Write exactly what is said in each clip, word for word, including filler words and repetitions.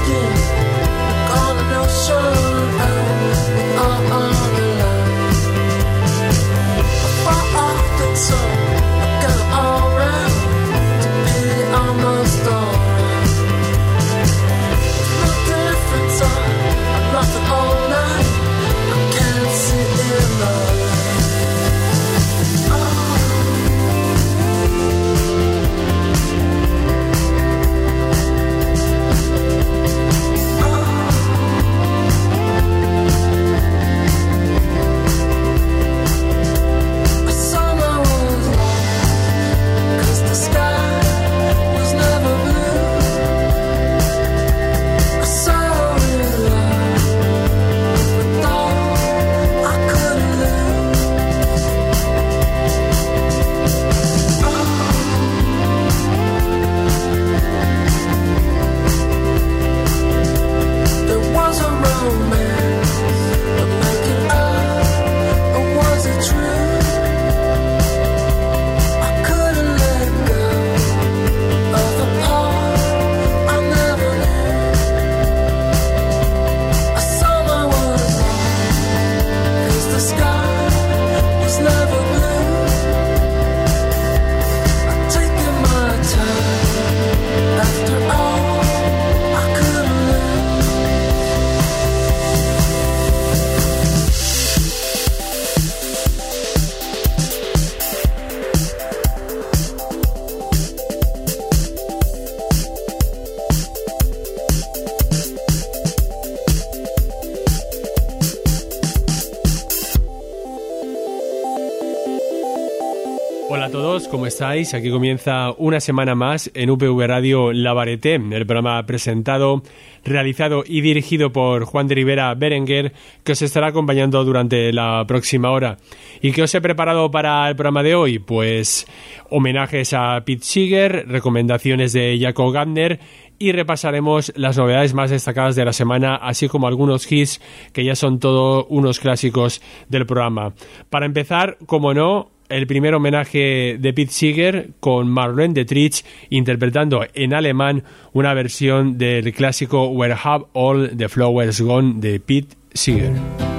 Hola a todos, ¿cómo estáis? Aquí comienza una semana más en U P V Radio La Varieté, el programa presentado, realizado y dirigido por Juan de Rivera Berenguer, que os estará acompañando durante la próxima hora. ¿Y qué os he preparado para el programa de hoy? Pues homenajes a Pete Seeger, recomendaciones de Jacob Gardner y repasaremos las novedades más destacadas de la semana, así como algunos hits que ya son todos unos clásicos del programa. Para empezar, como no, el primer homenaje de Pete Seeger con Marlene Dietrich interpretando en alemán una versión del clásico Where Have All the Flowers Gone de Pete Seeger.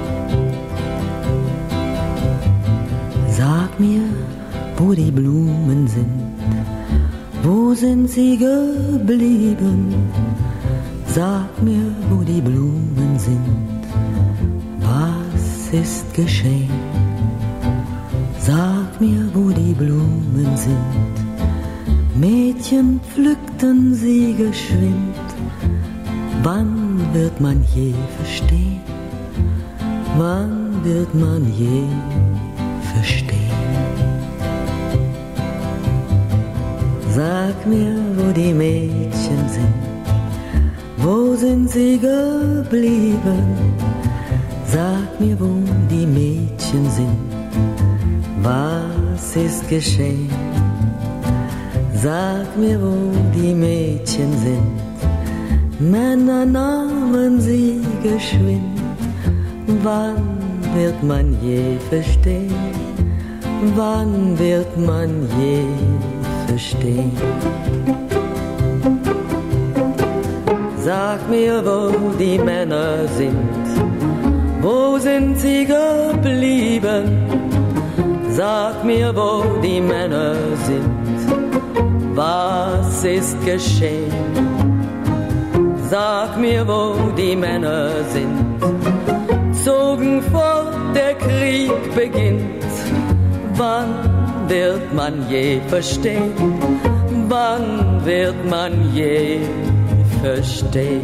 Sag mir, wo die Blumen sind, wo sind sie geblieben? Sag mir, wo die Blumen sind, was ist geschehen? Sag mir, wo die Blumen sind. Mädchen pflückten sie geschwind. Wann wird man je verstehen? Wann wird man je verstehen? Sag mir, wo die Mädchen sind. Wo sind sie geblieben? Sag mir, wo die Mädchen sind. Was ist geschehen? Sag mir, wo die Mädchen sind. Männer nahmen sie geschwind. Wann wird man je verstehen? Wann wird man je verstehen? Sag mir, wo die Männer sind. Wo sind sie geblieben? Sag mir, wo die Männer sind, was ist geschehen? Sag mir, wo die Männer sind, zogen fort, der Krieg beginnt. Wann wird man je verstehen? Wann wird man je verstehen?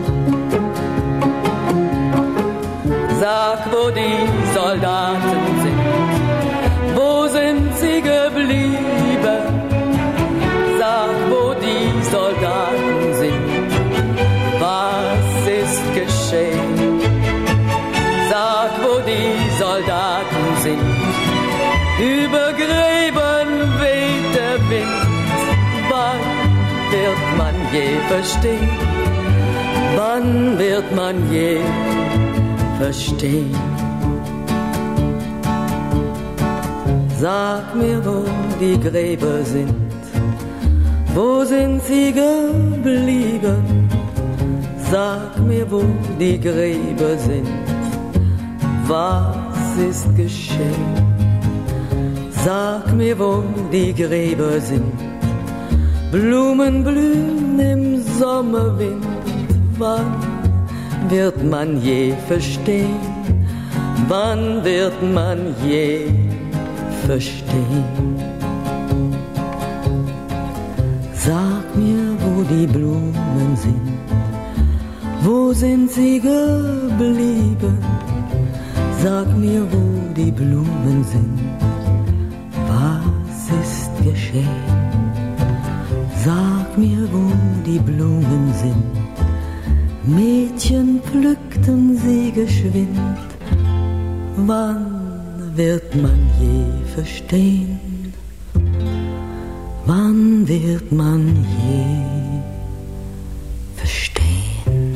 Sag, wo die Soldaten sind. Wo sind sie geblieben? Sag, wo die Soldaten sind. Was ist geschehen? Sag, wo die Soldaten sind. Über Gräben weht der Wind. Wann wird man je verstehen? Wann wird man je verstehen? Sag mir, wo die Gräber sind, wo sind sie geblieben? Sag mir, wo die Gräber sind, was ist geschehen? Sag mir, wo die Gräber sind, Blumen blühen im Sommerwind. Wann wird man je verstehen? Wann wird man je verstehen? Sag mir, wo die Blumen sind, wo sind sie geblieben? Sag mir, wo die Blumen sind, was ist geschehen? Sag mir, wo die Blumen sind, Mädchen pflückten sie geschwind. Wann wird man je verstehen? Wann wird man je verstehen?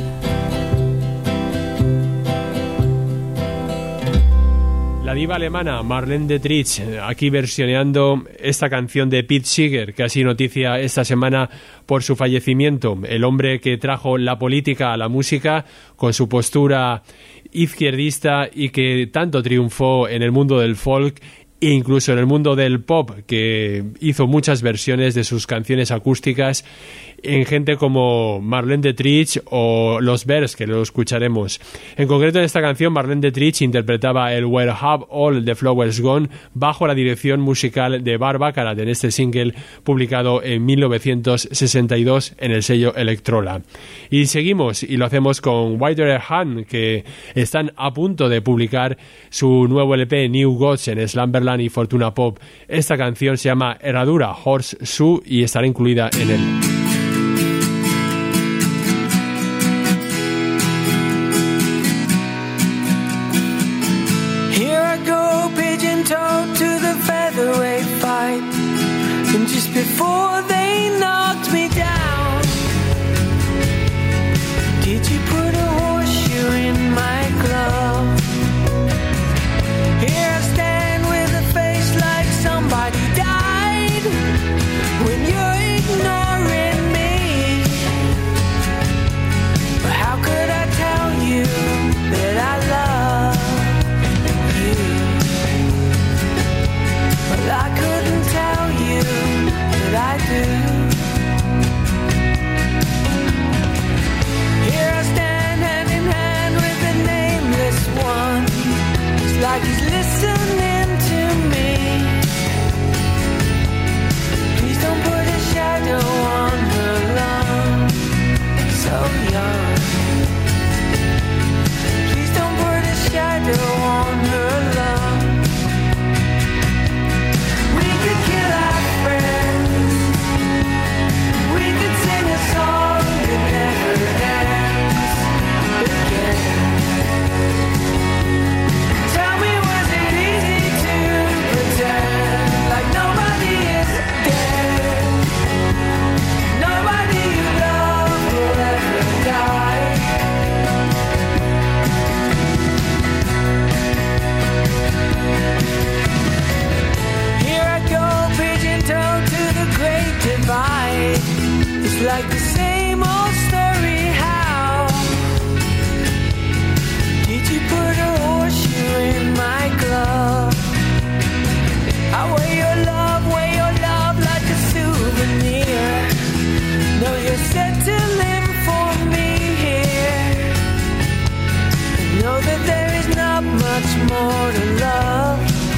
La diva alemana Marlene Dietrich, aquí versioneando esta canción de Pete Seeger, que ha sido noticia esta semana por su fallecimiento. El hombre que trajo la política a la música con su postura izquierdista y que tanto triunfó en el mundo del folk e incluso en el mundo del pop, que hizo muchas versiones de sus canciones acústicas en gente como Marlene Dietrich o los Bears, que lo escucharemos. En concreto, en esta canción, Marlene Dietrich interpretaba el Where Have All the Flowers Gone bajo la dirección musical de Barbara Baccarat en este single publicado en mil novecientos sesenta y dos en el sello Electrola. Y seguimos, y lo hacemos con Wider Hand, que están a punto de publicar su nuevo L P New Gods en Slumberland y Fortuna Pop. Esta canción se llama Herradura Horse Shoe y estará incluida en él. And just before they knocked me down, did you put a horseshoe in my glove? Here I stand with a face like somebody died, when you're ignoring me. But how could I tell you that I love you? Well, I couldn't tell you that I do. Here I stand hand in hand with the nameless one. It's like he's listening to me. Please don't put a shadow on her love, so young. Please don't put a shadow on her love. We could kill our friends, we could sing a song that never ends again. Tell me, was it easy to pretend like nobody is dead? Nobody you love will ever die. Here I go, pigeon-toed to the great divide. It's like the same old story. How did you put a horseshoe in my glove? I wear your love, wear your love like a souvenir. No, you're settling for me here. Know that there is not much more to love.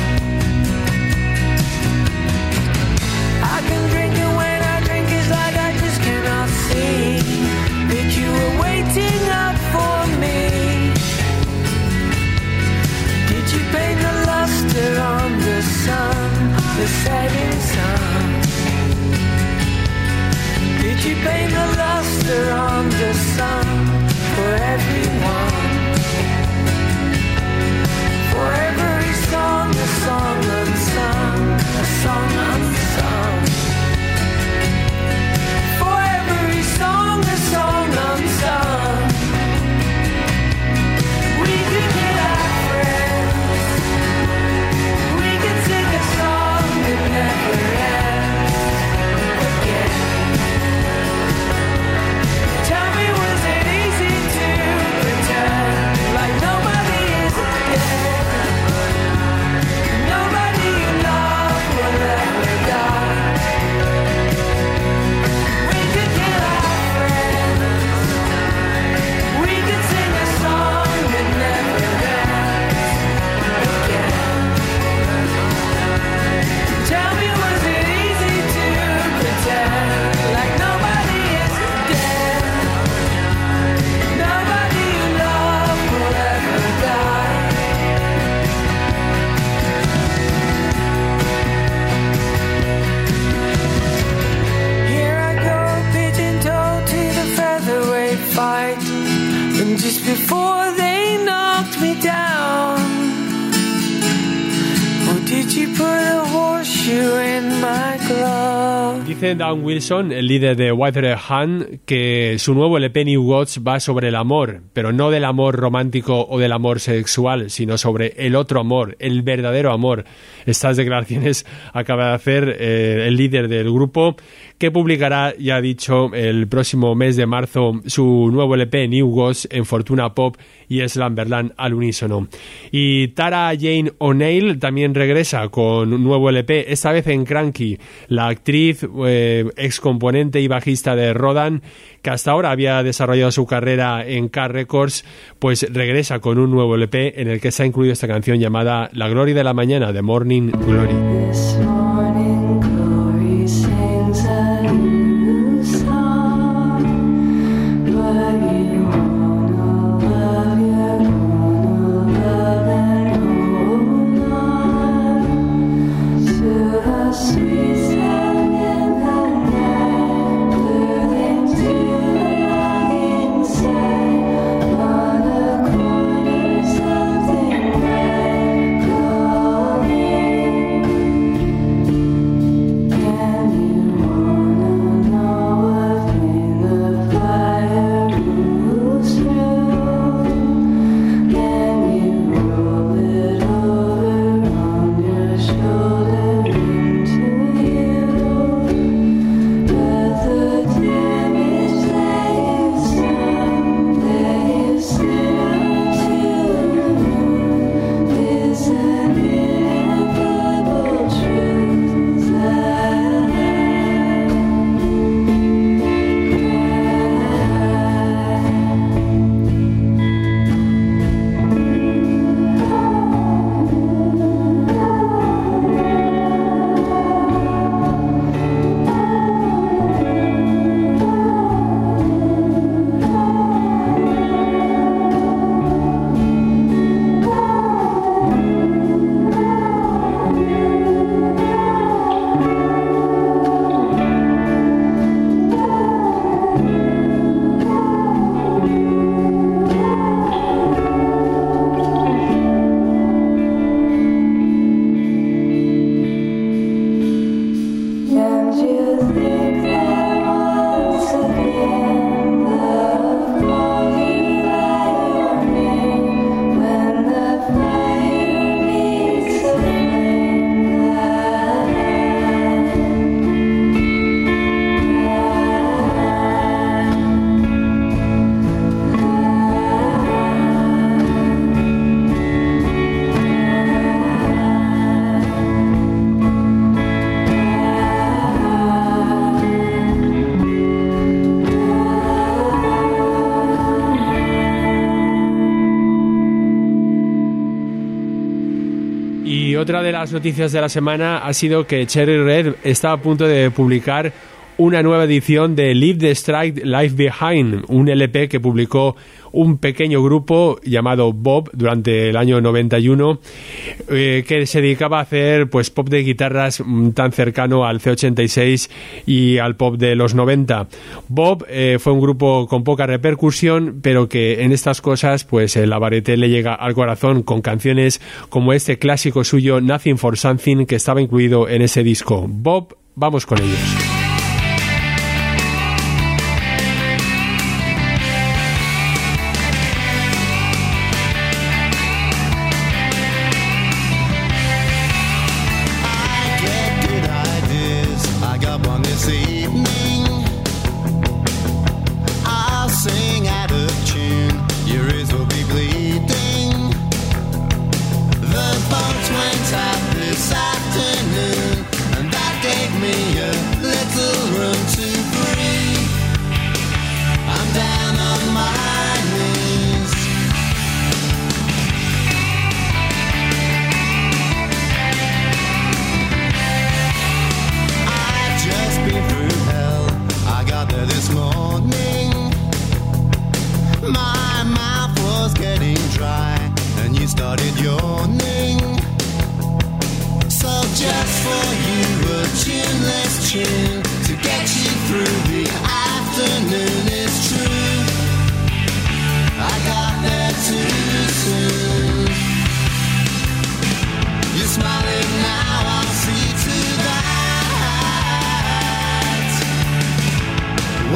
I can drink it when I drink, it's like I just cannot see that you were waiting up for me. Did you paint the luster on the sun, the setting sun? Did you paint the luster on the sun for everyone? For every song, a song unsung, a song unsung. For every song, a song unsung. We could get our friends, we could sing a song that never ends again. Tell me, was it easy Dice Dan Wilson, el líder de Whitehead Hand, que su nuevo L P New Gods va sobre el amor, pero no del amor romántico o del amor sexual, sino sobre el otro amor, el verdadero amor. Estas declaraciones acaba de hacer eh, el líder del grupo, que publicará, ya ha dicho, el próximo mes de marzo su nuevo L P New Gods en Fortuna Pop y Slumberland al unísono. Y Tara Jane O'Neill también regresa con un nuevo L P, esta vez en Cranky. La actriz, eh, ex componente y bajista de Rodan, que hasta ahora había desarrollado su carrera en Car Records, pues regresa con un nuevo L P en el que se ha incluido esta canción llamada La Gloria de la Mañana, de Morning Glory. This morning glory sings a new song, but you wanna love, you're gonna love and hold on to the sweet sound in the night, learning to love inside on the corners of the night, calling. And you wanna know what in the fire moves through. Then you roll it over on your shoulder into you. But the damage that you've done, that you sent to the moon, is an ineffable truth that I And you think that once again love called you by your name when the fire meets the flame Y otra de las noticias de la semana ha sido que Cherry Red está a punto de publicar una nueva edición de Leave the Strike Life Behind, un L P que publicó un pequeño grupo llamado Bob durante el año noventa y uno, eh, que se dedicaba a hacer pues pop de guitarras mm, tan cercano al C ochenta y seis y al pop de los noventa. Bob eh, fue un grupo con poca repercusión, pero que en estas cosas pues el Lavarete le llega al corazón con canciones como este clásico suyo Nothing for Something, que estaba incluido en ese disco. Bob, vamos con ellos. This afternoon, and that gave me a little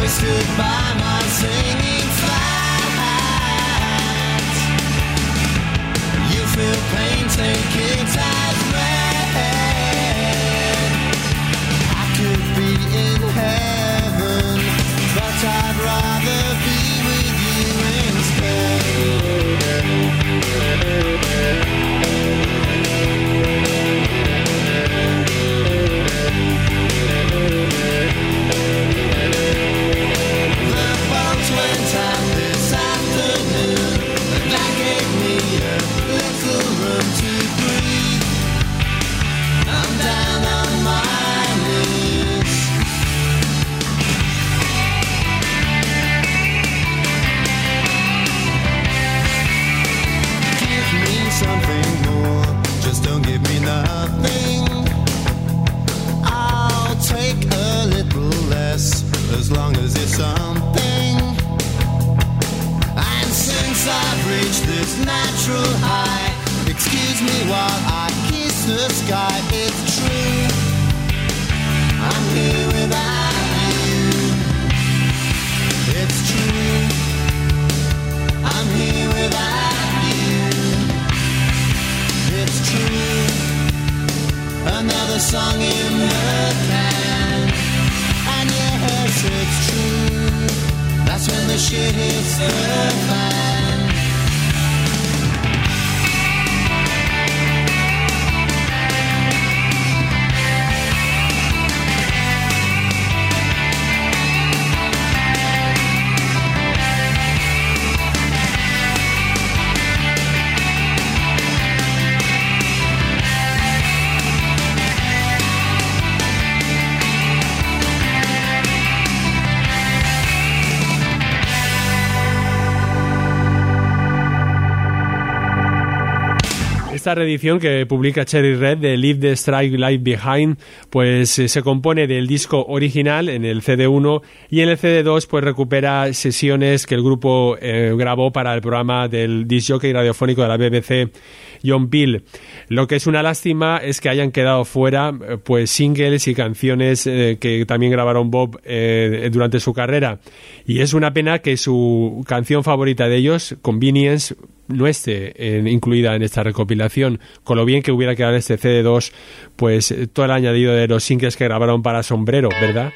stood by my singing flat. You feel pain, take it as read. I could be in heaven, but I'd rather be with you instead. Went out this afternoon, that gave me a little room to breathe. I'm down on my knees. Give me something more, just don't give me nothing. I'll take a little less, as long as it's something. And since I've reached this natural high, excuse me while I kiss the sky. It's true, I'm here without you. It's true, I'm here without you. It's true, another song in the can. And yes, it's true, that's when the shit hits the fan. Esta reedición que publica Cherry Red de Leave the Strike Light Behind pues eh, se compone del disco original en el C D uno y en el C D dos pues recupera sesiones que el grupo eh, grabó para el programa del disc jockey radiofónico de la B B C John Peel. Lo que es una lástima es que hayan quedado fuera eh, pues singles y canciones eh, que también grabaron Bob eh, durante su carrera, y es una pena que su canción favorita de ellos, Convenience, no esté eh, incluida en esta recopilación, con lo bien que hubiera quedado en este C D dos pues todo el añadido de los singles que grabaron para Sombrero, ¿verdad?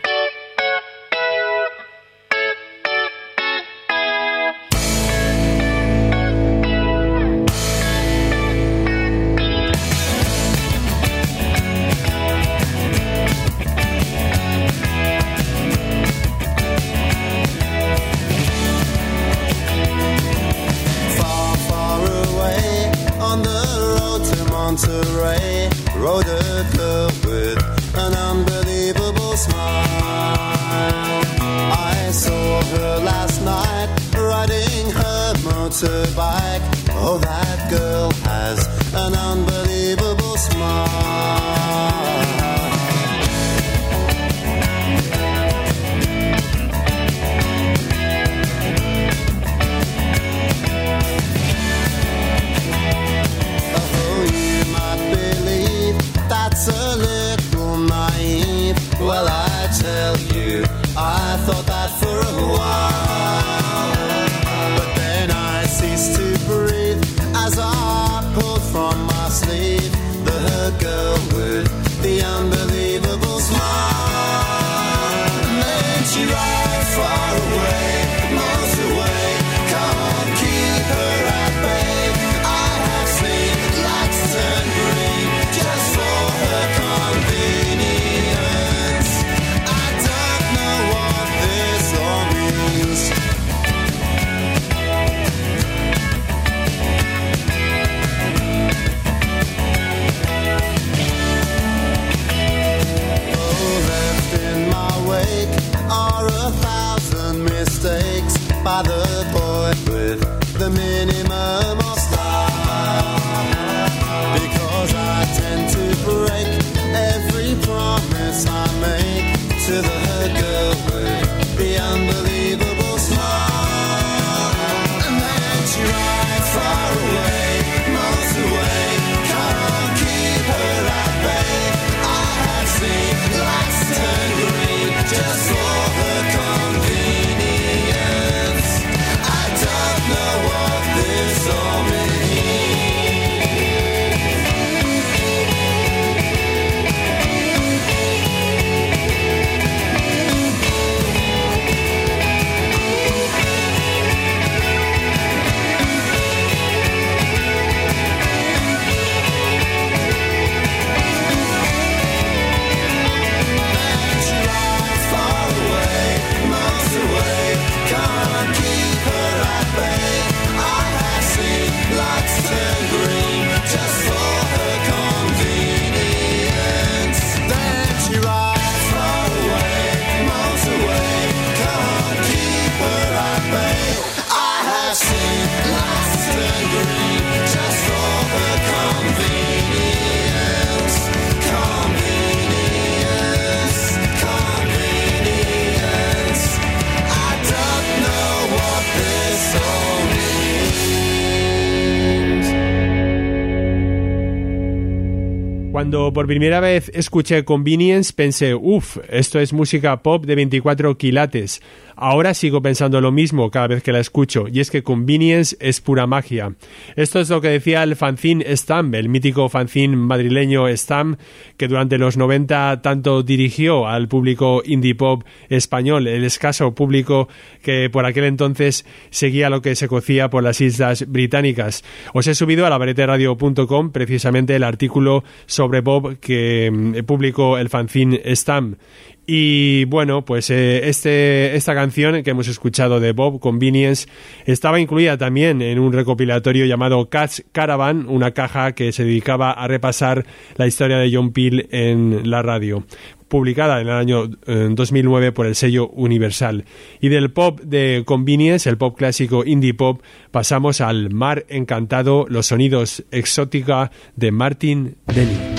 Monterey rode a girl with an unbelievable smile. I saw her last night riding her motorbike. Oh, that girl has an unbelievable smile. That's a little naive. Well, I tell you, I thought that for a while. But then I ceased to breathe as I pulled from my sleeve the girl with the unbelievable smile. And then she rides far away, miles away. Come on, keep her at bay. I have seen lights turn green just for her convenience. I don't know what this all means. Oh, left in my wake are a thousand mistakes by the boy with the minimum of style. Because I tend to break every promise I make to the girl with the unbelievable smile. And then she rides far away, miles away. Come on, keep her at bay. I have seen lights turn green just for her convenience. Cuando por primera vez escuché Convenience pensé, uff, esto es música pop de veinticuatro quilates. Ahora sigo pensando lo mismo cada vez que la escucho, y es que Convenience es pura magia. Esto es lo que decía el fanzine Stamp, el mítico fanzine madrileño Stamp, que durante los noventa tanto dirigió al público indie pop español, el escaso público que por aquel entonces seguía lo que se cocía por las islas británicas. Os he subido a la varete radio punto com precisamente el artículo sobre Bob que eh, publicó el fanzine Stamp. Y bueno, pues eh, este, esta canción que hemos escuchado de Bob, Convenience, estaba incluida también en un recopilatorio llamado Cat's Caravan, una caja que se dedicaba a repasar la historia de John Peel en la radio, publicada en el año eh, dos mil nueve por el sello Universal. Y del pop de Convenience, el pop clásico indie pop, pasamos al Mar Encantado, los sonidos exótica de Martin Denny.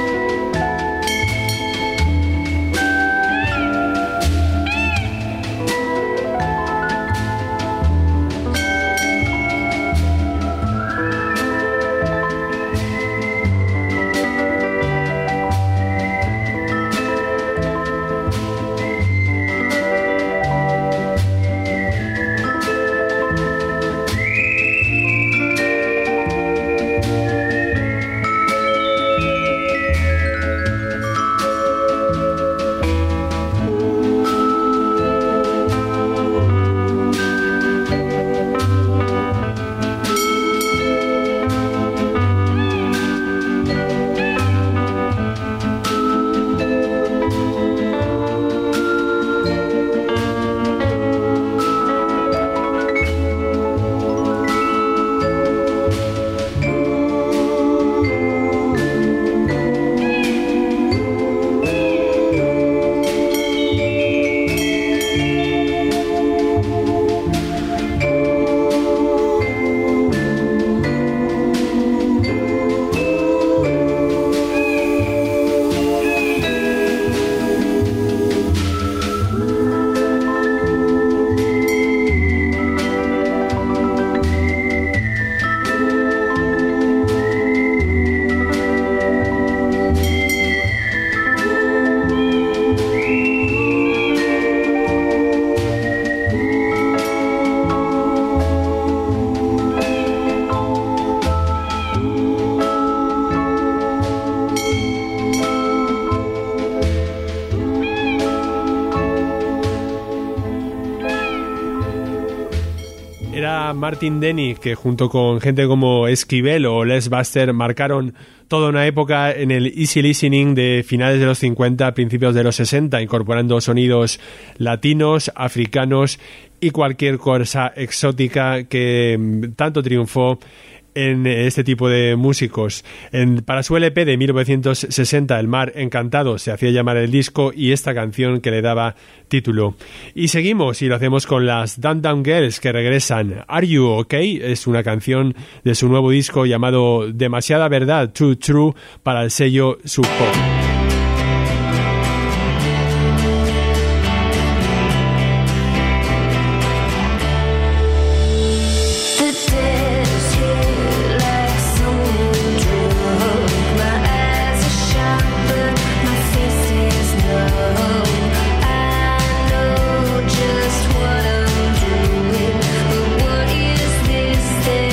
Martin Denny, que junto con gente como Esquivel o Les Buster marcaron toda una época en el easy listening de finales de los cincuenta, principios de los sesenta, incorporando sonidos latinos, africanos y cualquier cosa exótica que tanto triunfó en este tipo de músicos. En, para su L P de mil novecientos sesenta, El Mar Encantado, se hacía llamar el disco, y esta canción que le daba título. Y seguimos, y lo hacemos con las Down Down Girls, que regresan. Are You Okay? Es una canción de su nuevo disco llamado Demasiada Verdad, Too True, para el sello Sub Pop.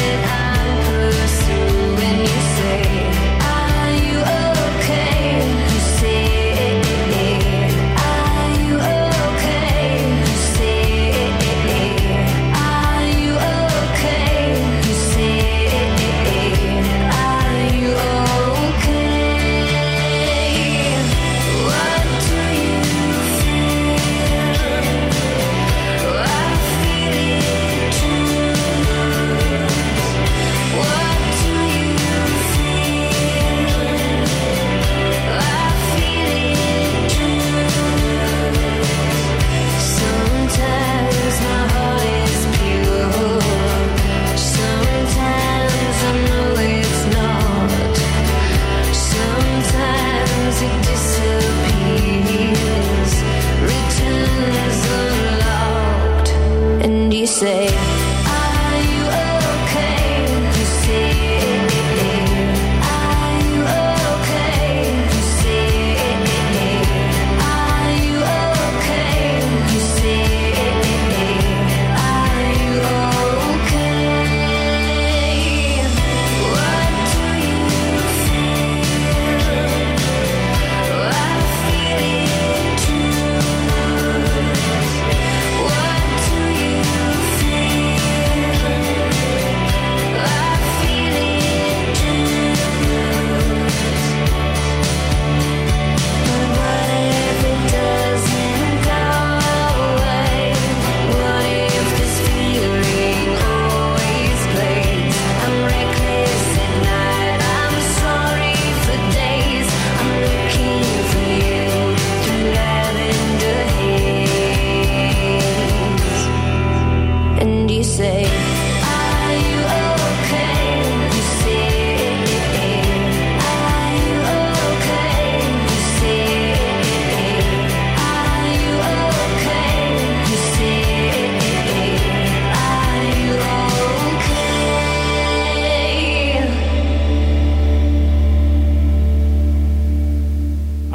Are you okay?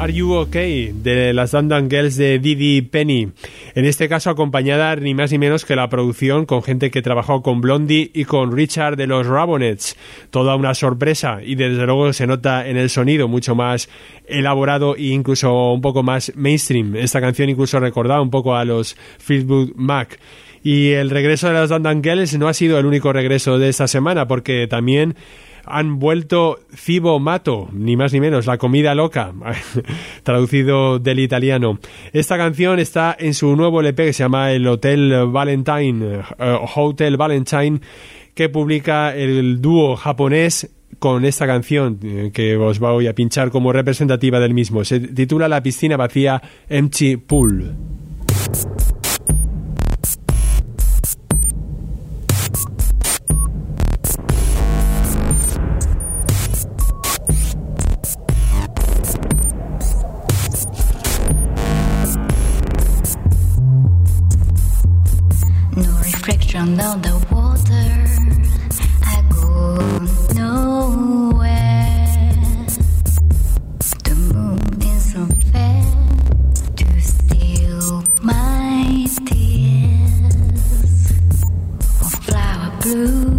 Are You Okay? De las London Girls de Didi Penny. En este caso acompañada ni más ni menos que la producción con gente que trabajó con Blondie y con Richard de los Ramonettes. Toda una sorpresa y desde luego se nota en el sonido mucho más elaborado e incluso un poco más mainstream. Esta canción incluso recordaba un poco a los Fleetwood Mac. Y el regreso de las London Girls no ha sido el único regreso de esta semana, porque también han vuelto Cibo Matto, ni más ni menos, la comida loca, traducido del italiano. Esta canción está en su nuevo L P que se llama el Hotel Valentine, uh, Hotel Valentine, que publica el dúo japonés con esta canción eh, que os voy a pinchar como representativa del mismo. Se titula La piscina vacía, Empty Pool. Reflection on the water, I go nowhere. The moon is unfair to steal my tears of flower blue.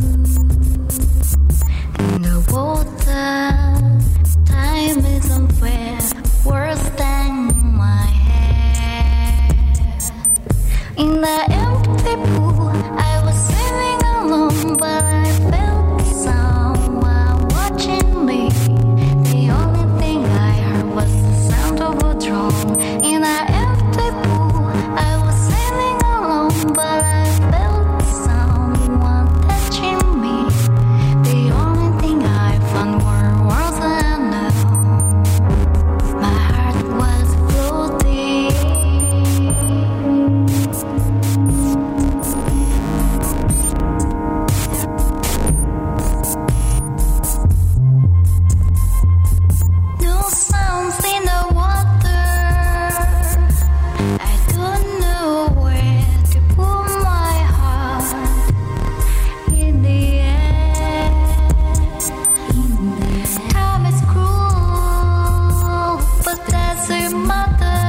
In the water, time is unfair, worse than my hair. In the empty pool, I was swimming alone, but I felt someone watching me. The only thing I heard was the sound of a drum. In an empty pool, I was swimming alone, but I felt someone touching me. The only thing I found were words unknown. My heart was floating. No sounds in the water. I don't know where to put my heart. In the air, time is cruel, but doesn't matter.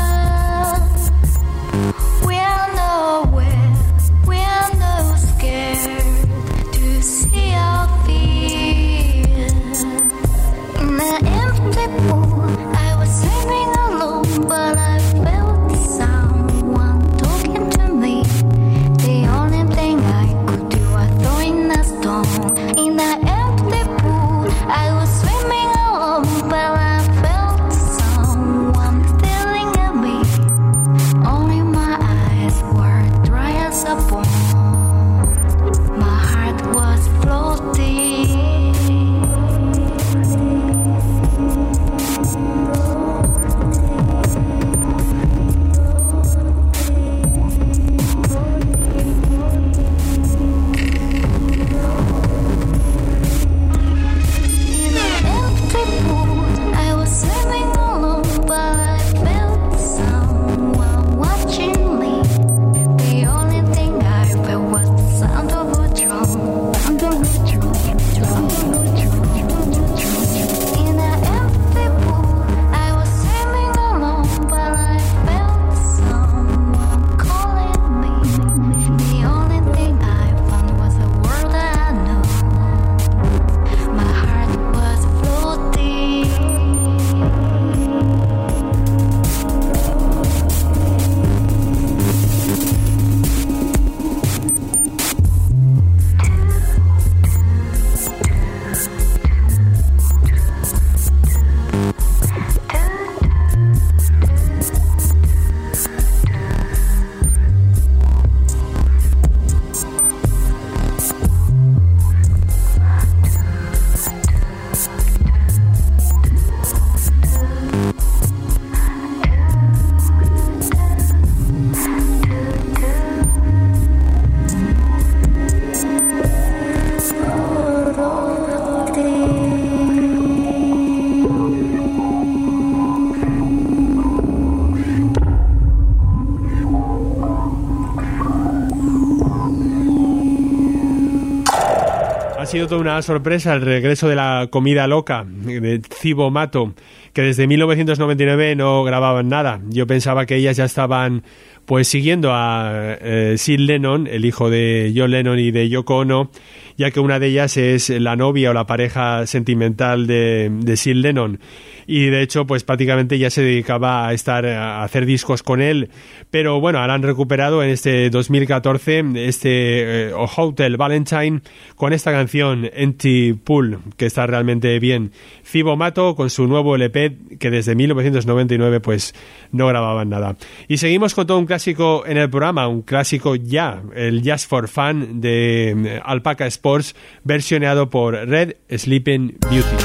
We are nowhere, we are no scared to see our fear. In the empty pool, I was swimming alone, but I felt someone talking to me. The only thing I could do was throw in a stone. In the empty pool, I was swimming alone, but I felt someone staring at me. Only my eyes were dry as a bone. My heart was floating. In an empty pool, I was swimming alone, but I felt someone watching me. The only thing I felt was the sound of a drum. Sound of a drum, drum, drum, drum. In an empty pool, I was swimming alone, but I felt someone calling me. The only thing I found was a word I know. My heart was floating. Ha sido toda una sorpresa el regreso de la comida loca de Cibo Matto, que desde mil novecientos noventa y nueve no grababan nada. Yo pensaba que ellas ya estaban pues siguiendo a eh, Sid Lennon, el hijo de John Lennon y de Yoko Ono, ya que una de ellas es la novia o la pareja sentimental de, de Sid Lennon. Y de hecho, pues prácticamente ya se dedicaba a estar a hacer discos con él. Pero bueno, ahora han recuperado en este dos mil catorce este eh, Hotel Valentine con esta canción Empty Pool, que está realmente bien. Cibo Matto con su nuevo L P, que desde mil novecientos noventa y nueve pues no grababan nada. Y seguimos con todo un clásico en el programa, un clásico ya, el Just for Fun de Alpaca Sports, versioneado por Red Sleeping Beauty.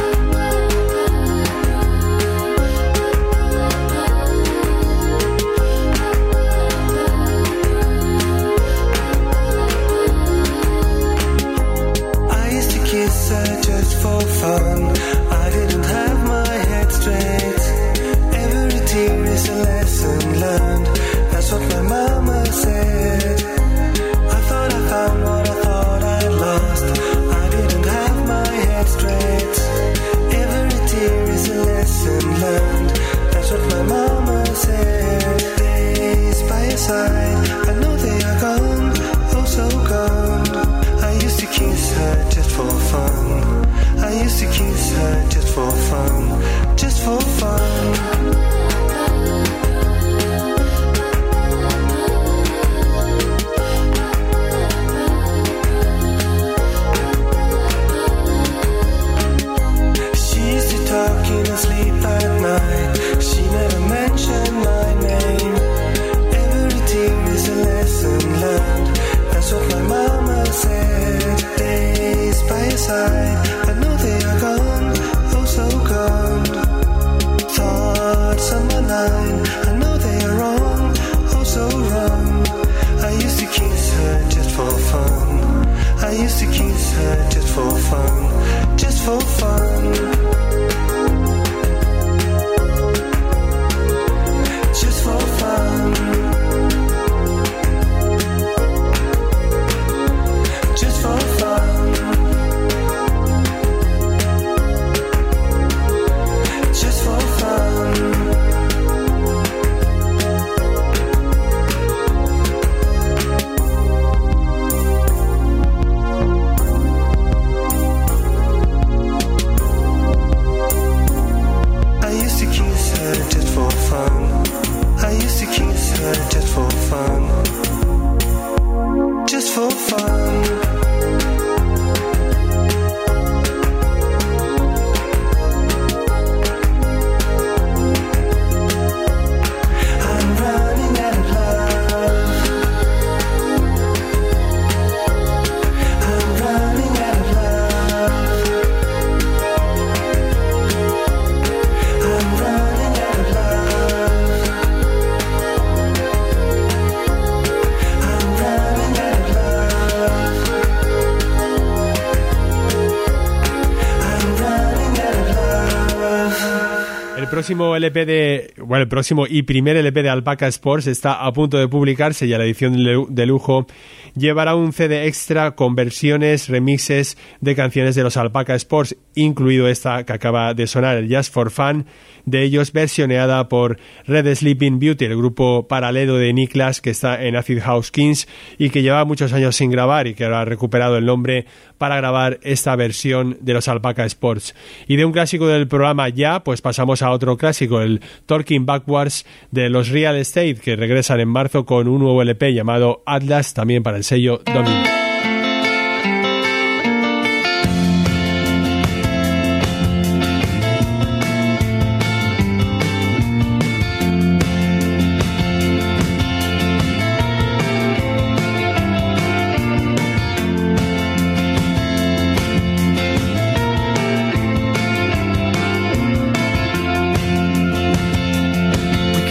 El próximo L P de, bueno, el próximo y primer L P de Alpaca Sports está a punto de publicarse, y a la edición de lujo llevará un C D extra con versiones, remixes de canciones de los Alpaca Sports, incluido esta que acaba de sonar, el Just for Fun, de ellos versioneada por Red Sleeping Beauty, el grupo paralelo de Niklas que está en Acid House Kings y que lleva muchos años sin grabar y que ahora ha recuperado el nombre para grabar esta versión de los Alpaca Sports. Y de un clásico del programa ya, pues pasamos a otro clásico, el Talking Backwards de los Real Estate, que regresan en marzo con un nuevo L P llamado Atlas, también para el sello Domino.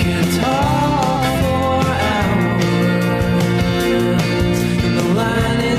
Line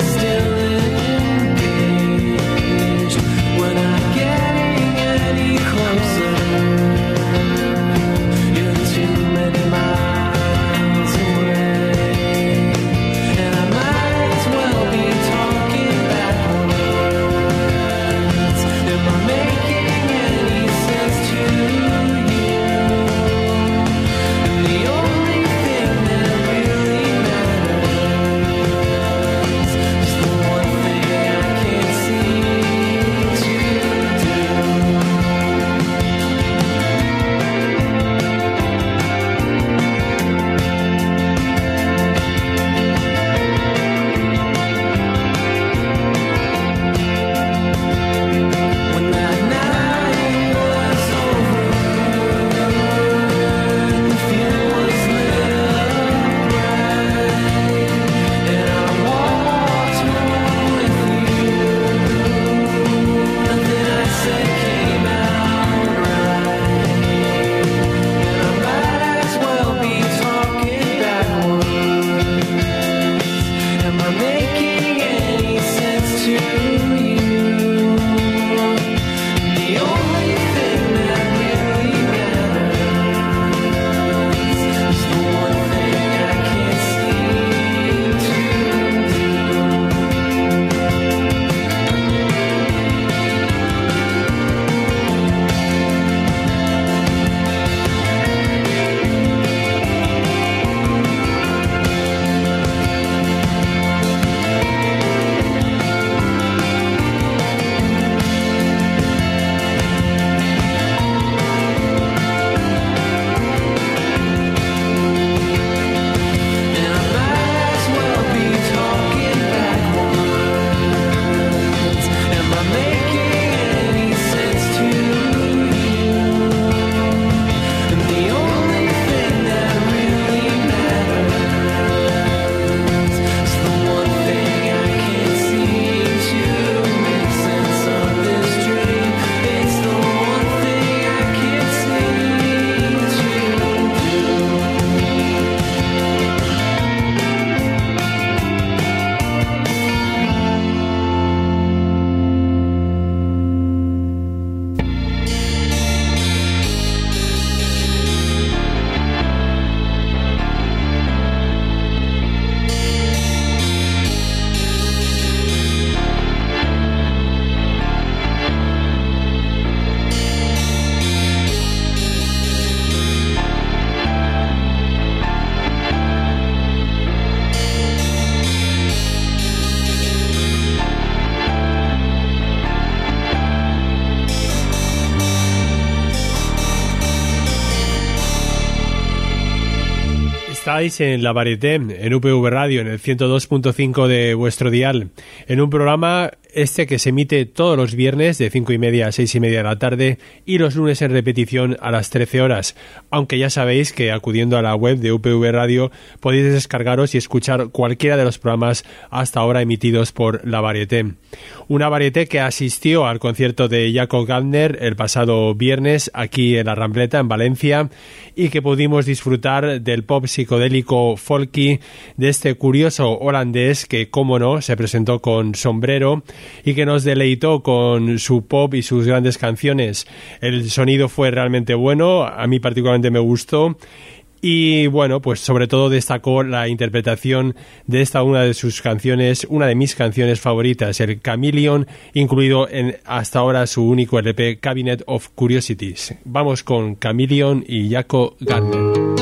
Estáis en La Varieté, en U P V Radio, en el ciento dos punto cinco de vuestro dial, en un programa este que se emite todos los viernes de cinco y media a seis y media de la tarde y los lunes en repetición a las trece horas, aunque ya sabéis que acudiendo a la web de U P V Radio podéis descargaros y escuchar cualquiera de los programas hasta ahora emitidos por La Varieté. Una Varieté que asistió al concierto de Jacob Gardner el pasado viernes aquí en la Rambleta, en Valencia, y que pudimos disfrutar del pop psicodélico folky de este curioso holandés que, cómo no, se presentó con sombrero y que nos deleitó con su pop y sus grandes canciones. El sonido fue realmente bueno, a mí particularmente me gustó. Y bueno, pues sobre todo destacó la interpretación de esta una de sus canciones, una de mis canciones favoritas, el Chameleon, incluido en hasta ahora su único L P, Cabinet of Curiosities. Vamos con Chameleon y Jacob Gardner.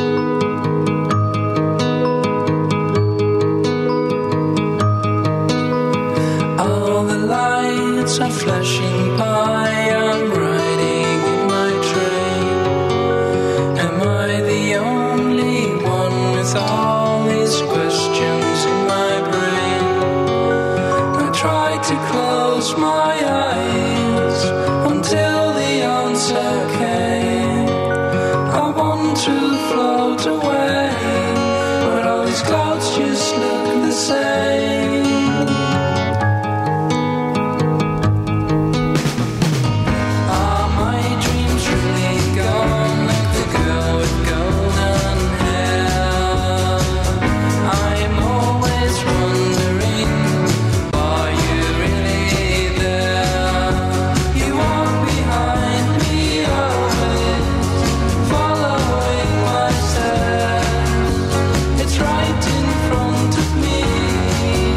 Are flashing by, I'm riding in my train. Am I the only one with all these questions in my brain? I try to close my eyes until the answer came. I want to float away, but all these clouds just look the same. It's right in front of me.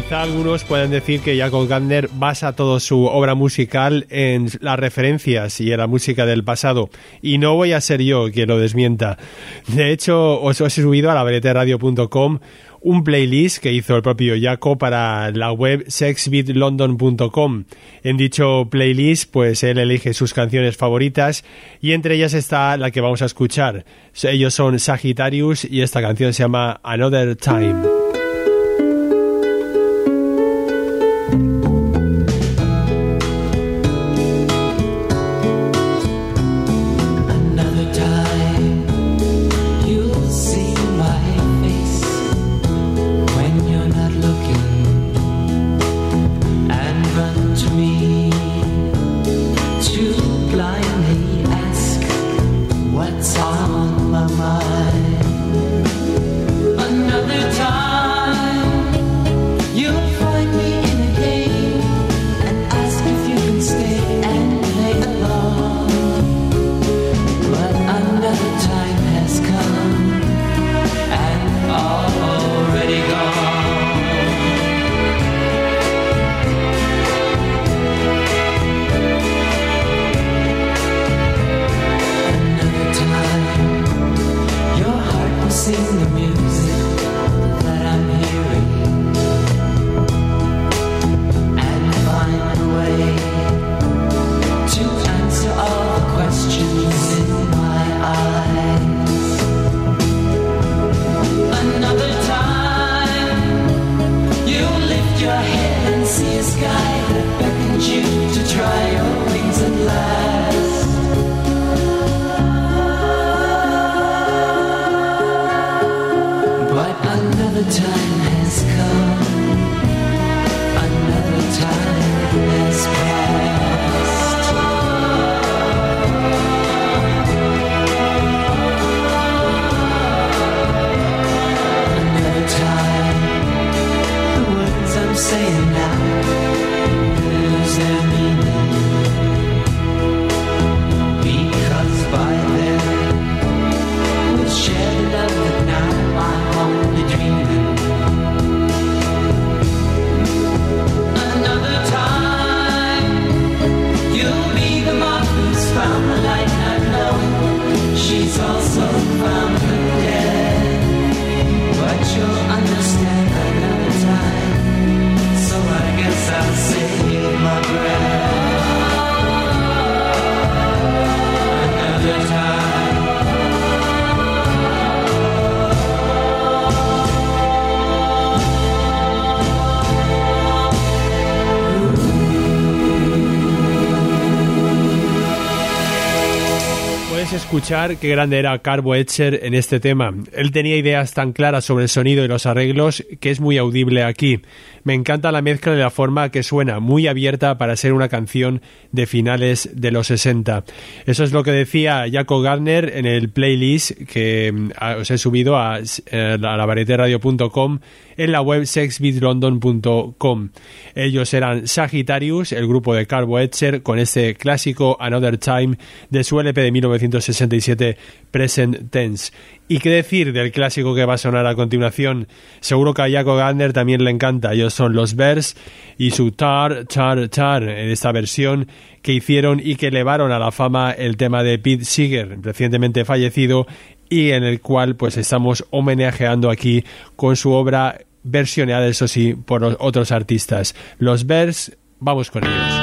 Quizá algunos puedan decir que Jacob Gardner basa toda su obra musical en las referencias y en la música del pasado, y no voy a ser yo quien lo desmienta. De hecho, os he subido a la varete radio punto com un playlist que hizo el propio Jaco para la web sex beat london punto com. En dicho playlist, pues él elige sus canciones favoritas y entre ellas está la que vamos a escuchar. Ellos son Sagittarius y esta canción se llama Another Time. Escuchar qué grande era Carbo Etcher en este tema. Él tenía ideas tan claras sobre el sonido y los arreglos que es muy audible aquí. Me encanta la mezcla de la forma que suena, muy abierta para ser una canción de finales de los sesenta. Eso es lo que decía Jaco Gardner en el playlist que os he subido a, a la varete radio punto com en la web sex beat london punto com. Ellos eran Sagittarius, el grupo de Carbo Etcher, con este clásico Another Time de su L P de mil novecientos sesenta y siete Present Tense. ¿Y qué decir del clásico que va a sonar a continuación? Seguro que a Jaco Gardner también le encanta. Ellos son los Bears y su Tar, Tar, Tar, en esta versión que hicieron y que elevaron a la fama el tema de Pete Seeger, recientemente fallecido, y en el cual pues estamos homenajeando aquí con su obra versioneada, eso sí, por otros artistas. Los Bears, vamos con ellos.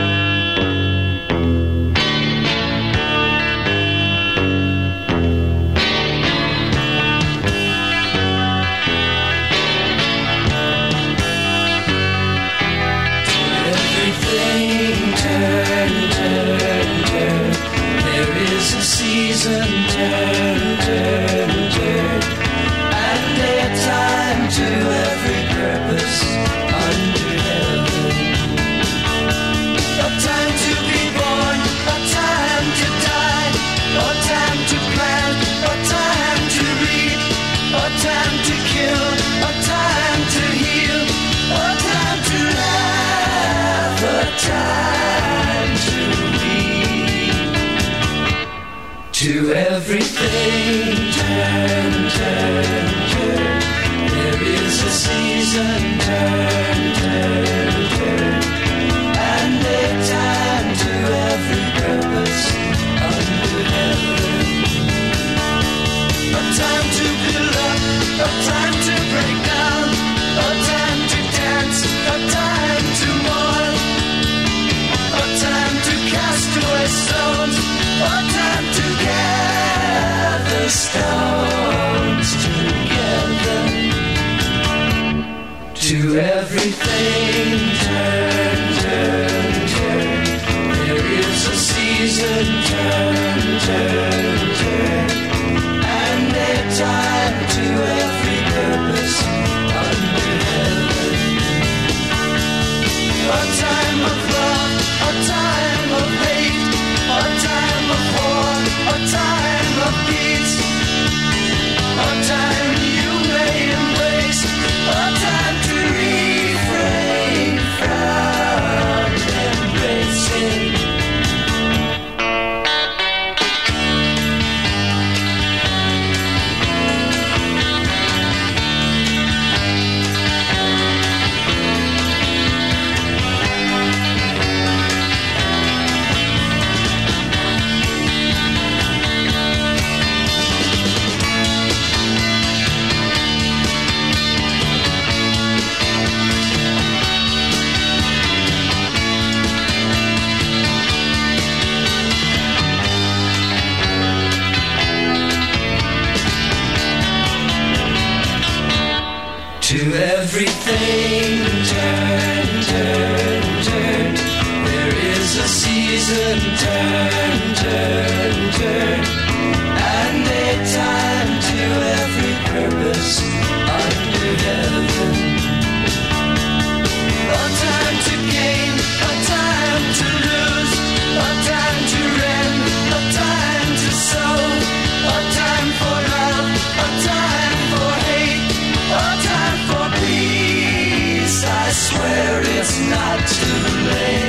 To everything turn, turn, turn. There is a season, turn, turn, turn, and a time to every purpose under heaven. A time to build up, a time to break down, a time to dance, a time to mourn, a time to cast away stones, a time to gather stones together. To everything, turn, turn, turn. There is a season, turn, turn, turn, and a time to every purpose under heaven. A time of love, a time of hate, a time of war, a time of peace, a time you may embrace, a time to refrain from embracing. To everything, turn, turn, turn. There is a season, turn, turn, turn, and a time to every purpose under heaven. A time to gain, a time to lose, a time to rend, a time to sow, a time for love, a time for hate, a time for peace. I swear it's not too late.